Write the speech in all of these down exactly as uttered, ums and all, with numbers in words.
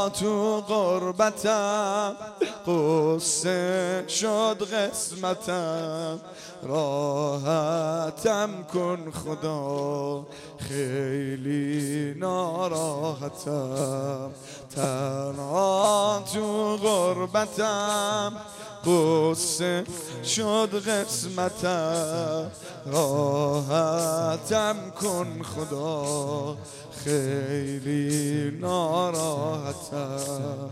تنها تو غربتم، قصه شد قسمتم. راحتم کن خدا، خیلی ناراحتم. تنها تو غربتم، قصه شد قسمتم. راحتم کن خدا، خیلی ناراحتم.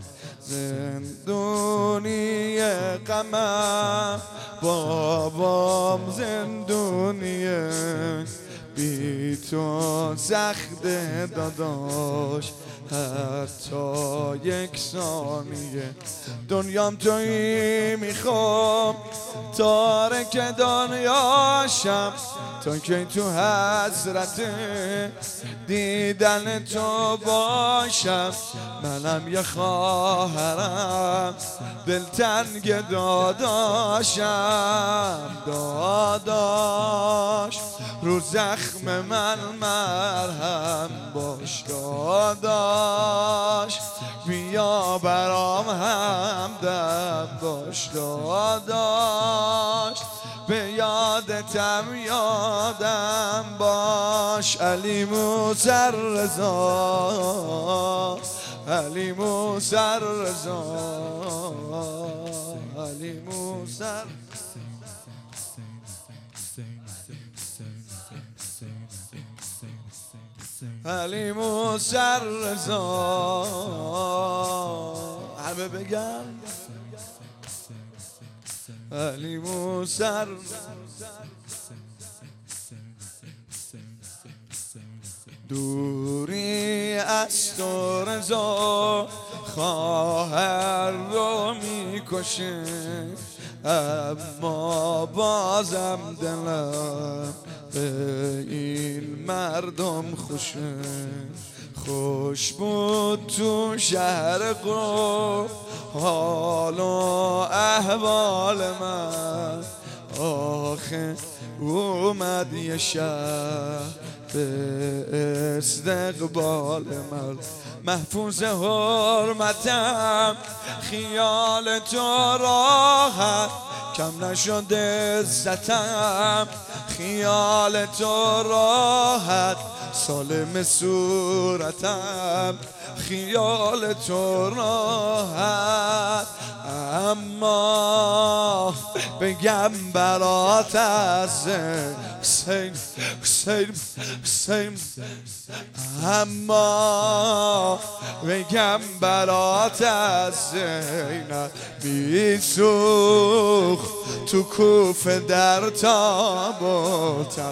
زندونی غمم بابام، زندونیه بی تو سخت داداش، حتی یک ثانیه. دنیام تویی میخوام، تارک دنیاشم، تا که تو حسرت دیدن تو باشم. منم یه خواهرم، دلتنگ داداشم. داداش رو زخم من مرهم باش، داداش بیا برام همدم باش. داداش به یادتم یادم باش. علی موسی رضا، علی موسی رضا، علی موسی علی موسی رضا. همه بگن علی موسی رضا. دوری از تو رضا، خواهر رو میکشه، اما بازم دلم به این مردم خوشه. خوش بود تو شهر قم حال و احوال من، آخه اومد یه شهر به استقبال من. محفوظ حرمتم، خیال تو راحت کم نشد عزتم. خیال تو راحت سالم صورتم، خیال تو راحت. اما بگم برات از حسین حسین حسین، اما بگم برات از زینب میسوخت تو کوفه در تابوتم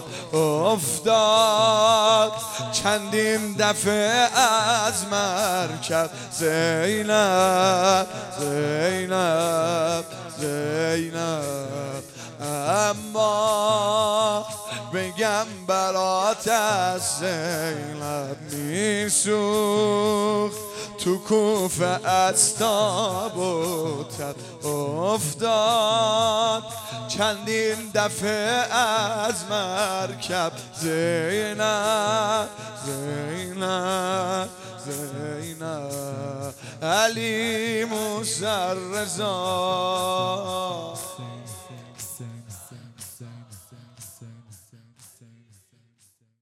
افتاد چندین دفعه از مرکب. زینب زینب زینب، اما بگم برات از زینب میسوخت تو کوفه از تابوتت افتاد چندین دفعه از مرکب. زینب زینب زینب، علی موسی رضا.